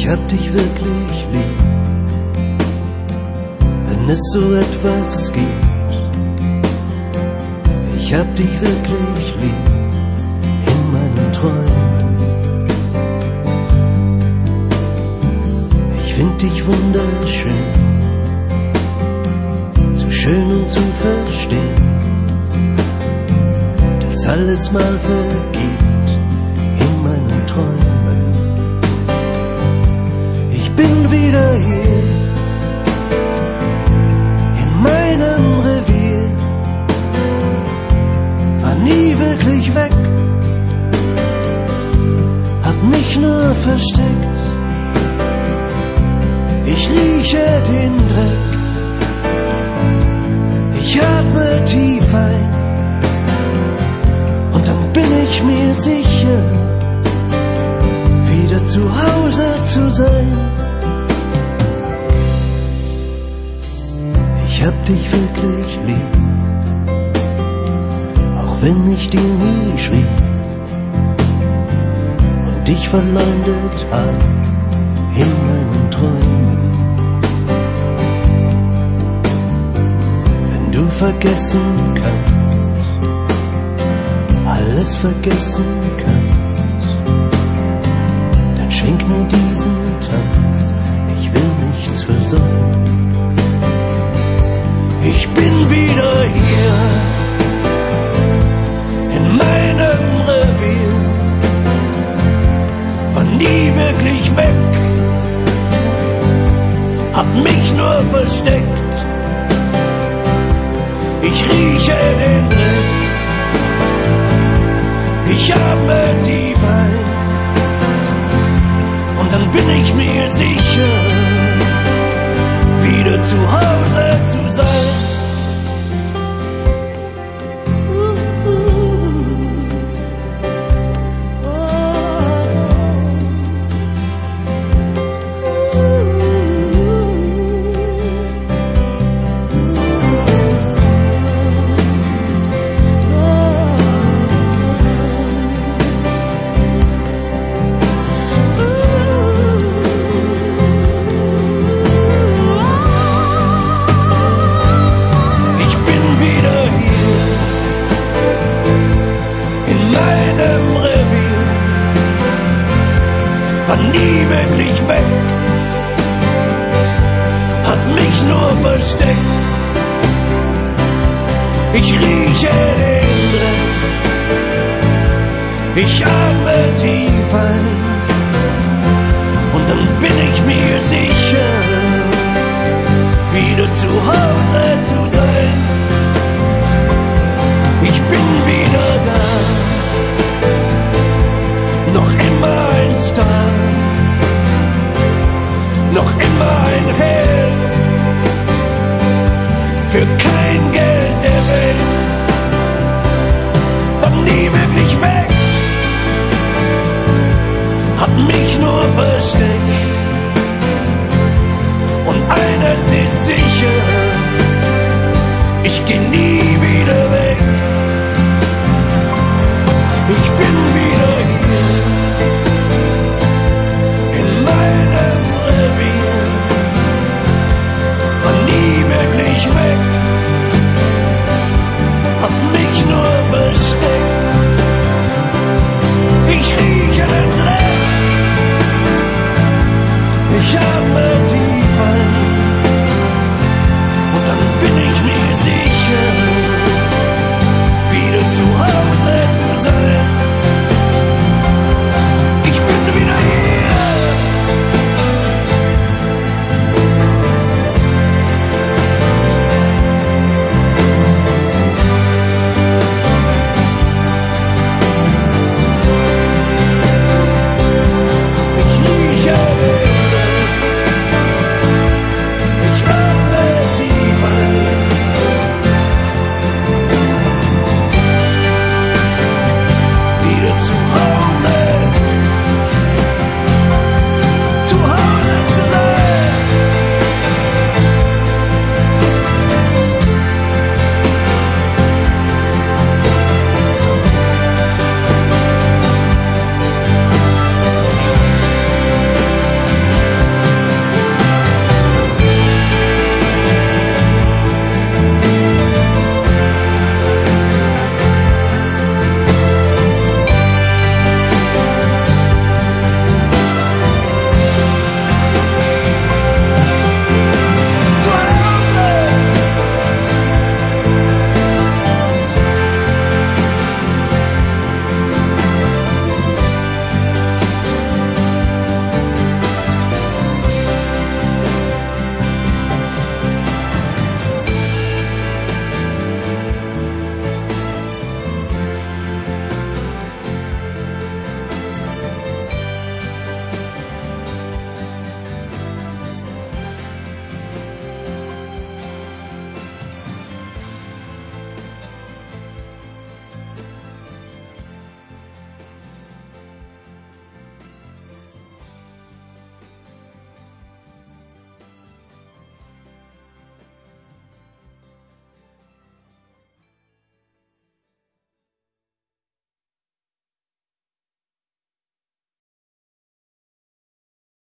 hab dich wirklich lieb, wenn es so etwas gibt. Ich hab dich wirklich lieb in meinen Träumen. Ich find dich wunderschön, zu schön um zu verstehen, dass alles mal vergeht in meinen Träumen. Ich bin wieder hier in meinem Revier, war nie wirklich weg, hab mich nur versteckt. Ich rieche den Dreck, ich atme tief ein und dann bin ich mir sicher, wieder zu Hause zu sein. Ich hab dich wirklich lieb, auch wenn ich dir nie schrieb und dich verleumdet hab in meinen Träumen. Wenn du vergessen kannst, alles vergessen kannst, dann schenk mir diesen Tanz, ich will nichts versäumen. Ich bin wieder hier in meinem Revier, war nie wirklich weg, hab mich nur versteckt. Ich rieche den Dreck, ich atme tief ein und dann bin ich mir sicher, wieder zu Hause zu sein. War nie wirklich weg, hat mich nur versteckt. Ich rieche den Dreck, ich atme tief ein und dann bin ich mir sicher, wieder zu Hause zu sein. Ich bin wieder da, noch immer ein Star, noch immer ein Held, für kein Geld der Welt, war nie wirklich weg, hab mich nur versteckt. Und eines ist sicher, ich geh nie wieder